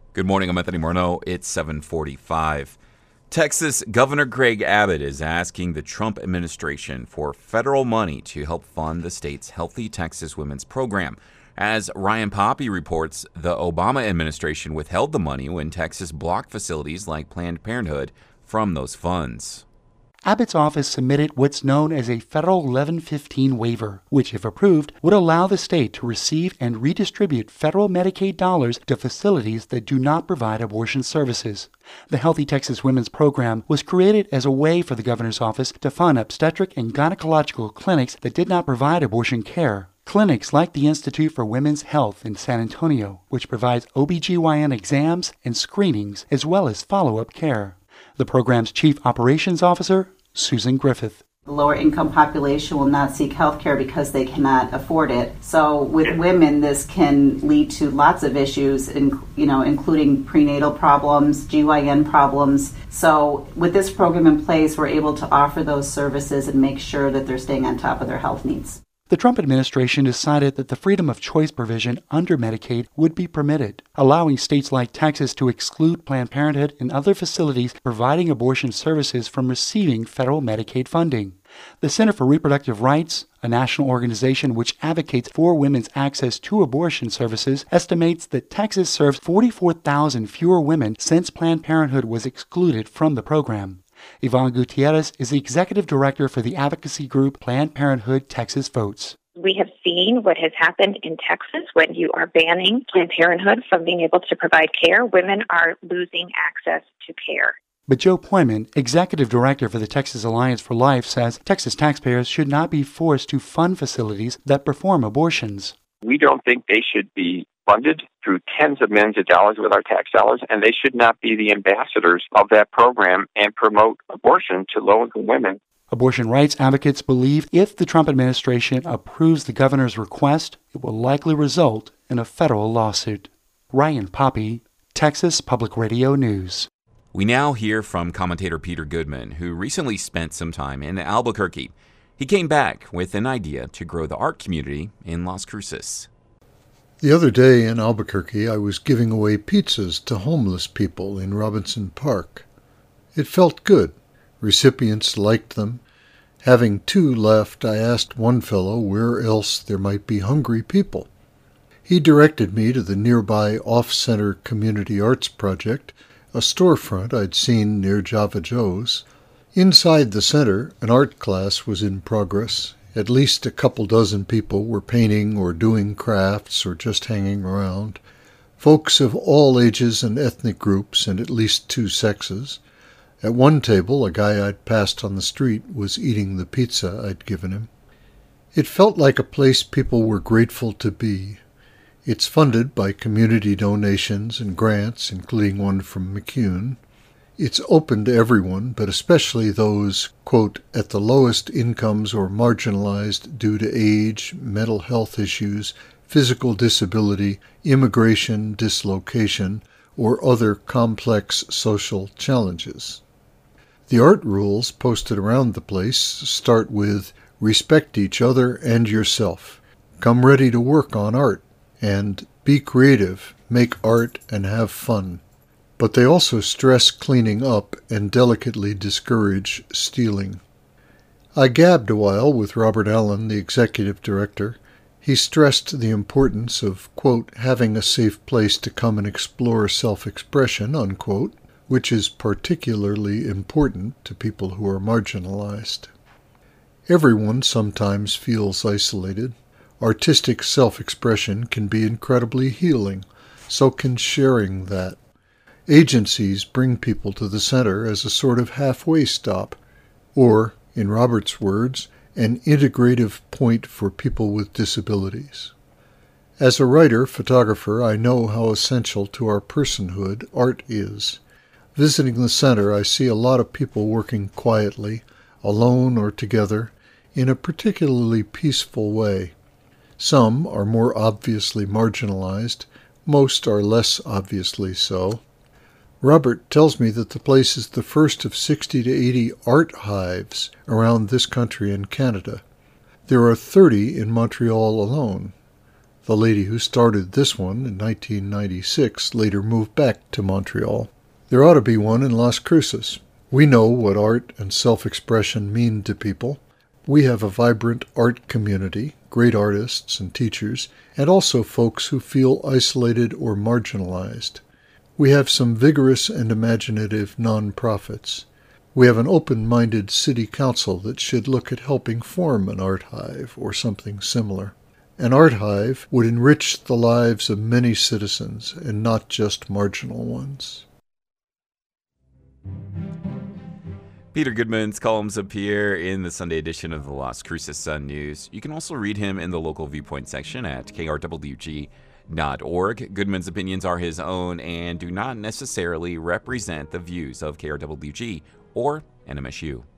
Good morning, I'm Anthony Morneau. It's 7:45. Texas Governor Greg Abbott is asking the Trump administration for federal money to help fund the state's Healthy Texas Women's Program. As Ryan Poppy reports, the Obama administration withheld the money when Texas blocked facilities like Planned Parenthood from those funds. Abbott's office submitted what's known as a Federal 1115 waiver, which, if approved, would allow the state to receive and redistribute federal Medicaid dollars to facilities that do not provide abortion services. The Healthy Texas Women's Program was created as a way for the governor's office to fund obstetric and gynecological clinics that did not provide abortion care. Clinics like the Institute for Women's Health in San Antonio, which provides OBGYN exams and screenings as well as follow-up care. The program's Chief Operations Officer, Susan Griffith. The lower income population will not seek health care because they cannot afford it. So with women, this can lead to lots of issues, including prenatal problems, GYN problems. So with this program in place, we're able to offer those services and make sure that they're staying on top of their health needs. The Trump administration decided that the freedom of choice provision under Medicaid would be permitted, allowing states like Texas to exclude Planned Parenthood and other facilities providing abortion services from receiving federal Medicaid funding. The Center for Reproductive Rights, a national organization which advocates for women's access to abortion services, estimates that Texas serves 44,000 fewer women since Planned Parenthood was excluded from the program. Yvonne Gutierrez is the executive director for the advocacy group Planned Parenthood Texas Votes. We have seen what has happened in Texas when you are banning Planned Parenthood from being able to provide care. Women are losing access to care. But Joe Poyman, executive director for the Texas Alliance for Life, says Texas taxpayers should not be forced to fund facilities that perform abortions. We don't think they should be funded through tens of millions of dollars with our tax dollars, and they should not be the ambassadors of that program and promote abortion to low-income women. Abortion rights advocates believe if the Trump administration approves the governor's request, it will likely result in a federal lawsuit. Ryan Poppy, Texas Public Radio News. We now hear from commentator Peter Goodman, who recently spent some time in Albuquerque. He came back with an idea to grow the art community in Las Cruces. The other day in Albuquerque, I was giving away pizzas to homeless people in Robinson Park. It felt good. Recipients liked them. Having 2 left, I asked one fellow where else there might be hungry people. He directed me to the nearby Off-Center Community Arts Project, a storefront I'd seen near Java Joe's. Inside the center, an art class was in progress. At least a couple dozen people were painting or doing crafts or just hanging around. Folks of all ages and ethnic groups and at least 2 sexes. At one table, a guy I'd passed on the street was eating the pizza I'd given him. It felt like a place people were grateful to be. It's funded by community donations and grants, including one from McCune. It's open to everyone, but especially those, quote, at the lowest incomes or marginalized due to age, mental health issues, physical disability, immigration, dislocation, or other complex social challenges. The art rules posted around the place start with, respect each other and yourself, come ready to work on art, and be creative, make art, and have fun. But they also stress cleaning up and delicately discourage stealing. I gabbed a while with Robert Allen, the executive director. He stressed the importance of, quote, having a safe place to come and explore self-expression, unquote, which is particularly important to people who are marginalized. Everyone sometimes feels isolated. Artistic self-expression can be incredibly healing, so can sharing that. Agencies bring people to the center as a sort of halfway stop, or, in Robert's words, an integrative point for people with disabilities. As a writer, photographer, I know how essential to our personhood art is. Visiting the center, I see a lot of people working quietly, alone or together, in a particularly peaceful way. Some are more obviously marginalized, most are less obviously so. Robert tells me that the place is the first of 60 to 80 art hives around this country and Canada. There are 30 in Montreal alone. The lady who started this one in 1996 later moved back to Montreal. There ought to be one in Las Cruces. We know what art and self-expression mean to people. We have a vibrant art community, great artists and teachers, and also folks who feel isolated or marginalized. We have some vigorous and imaginative nonprofits. We have an open-minded city council that should look at helping form an art hive or something similar. An art hive would enrich the lives of many citizens and not just marginal ones. Peter Goodman's columns appear in the Sunday edition of the Las Cruces Sun News. You can also read him in the local viewpoint section at krwg.org. Goodman's opinions are his own and do not necessarily represent the views of KRWG or NMSU.